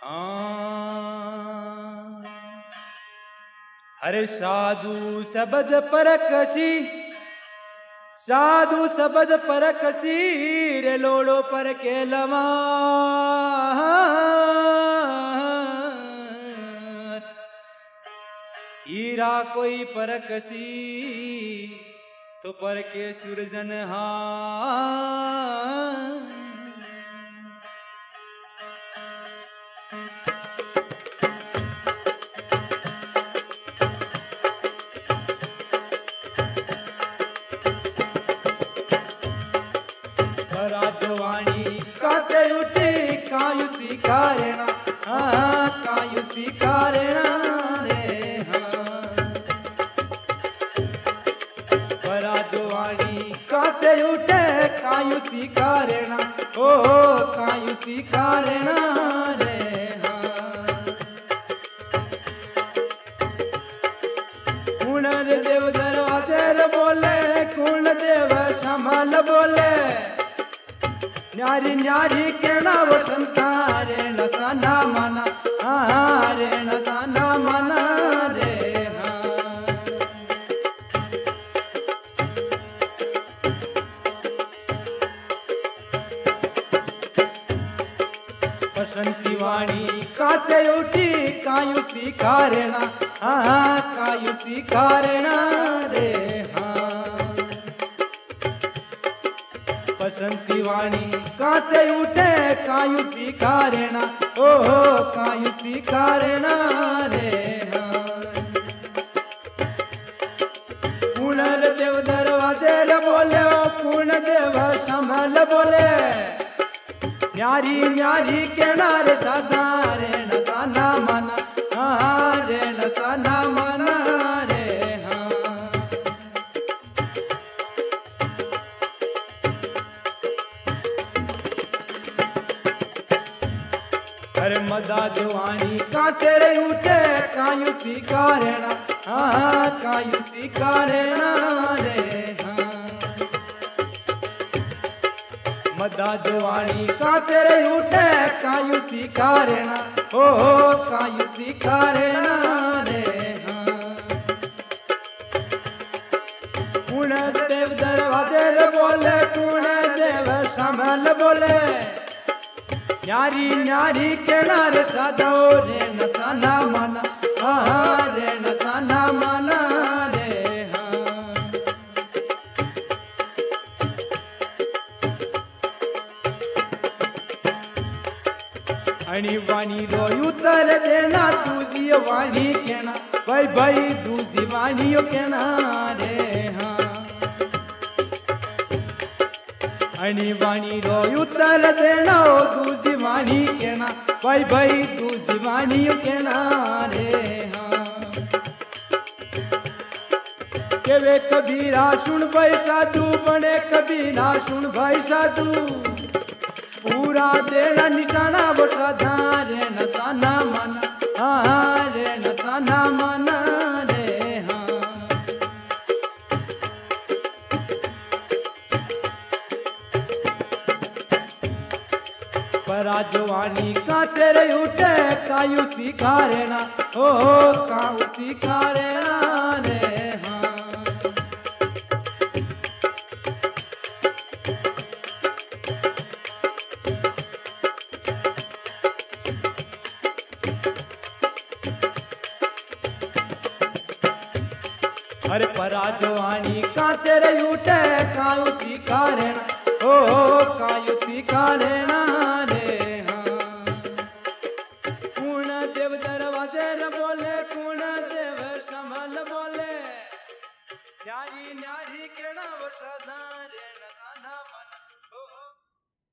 हरे साधु शब्द परकसी, साधु शब्द परकसी रे लोड़ो पर के लवा। हीरा कोई परकसी तो पर के सुरजन हा। राजवाणी कासे उठी कायुसी कारणा, कायुसी कारणा रे राजवाणी कासे उठे कायुसी कारणा, ओ कायुसी कारणा रे कुण देव दरवाजे बोले, कुण देव संभाल बोले। न्यारी न्यारी केना वसंता रे नसाना मना, रे नसाना मना रे बसंती वाणी कासे उठी कायुसी कारणा, कायुसी कारणा रे बसंती वाणी कासे उठे कायुसी कारणा, ओ कायुसी कारणा रे कुण देव दरवाजे बोले, कुण देव संभाल बोले। न्यारी न्यारी केना रे साधा रे नसाना मना, रे नसाना मना रे मदा जवानी कासे रे उठे कायुसी कारणा, कायुसी कारणा रे मदा जवानी कासे रे उठे कायुसी कारणा, ओ कायुसी कारणा रे कुण देव दरवाजे बोले, कुण देव संभाल बोले। न्यारी न्यारी केना रे साधो रे नसाना मना, रे नसाना मना रे आणि वाणी रो उतर देना तुझी वाणी केना, भाई भाई तुझी वाणी केना रे आणि वाणी रो उतर देना तुझी वाणी केना, भाई भाई तुझी वाणी केना रे केवे कबीरा सुन भाई साधु बने कबीरा सुन भाई साधु पूरा देना निशाना वो साधा रे नसाना मना, रे नसाना मना रे राजवाणी कासे रे उठे कायुसी कारणा, ओ कायुसी कारणा रे हर पराजवाणी कासे रे उठे कायुसी कारणा, ओ कायुसी कारणा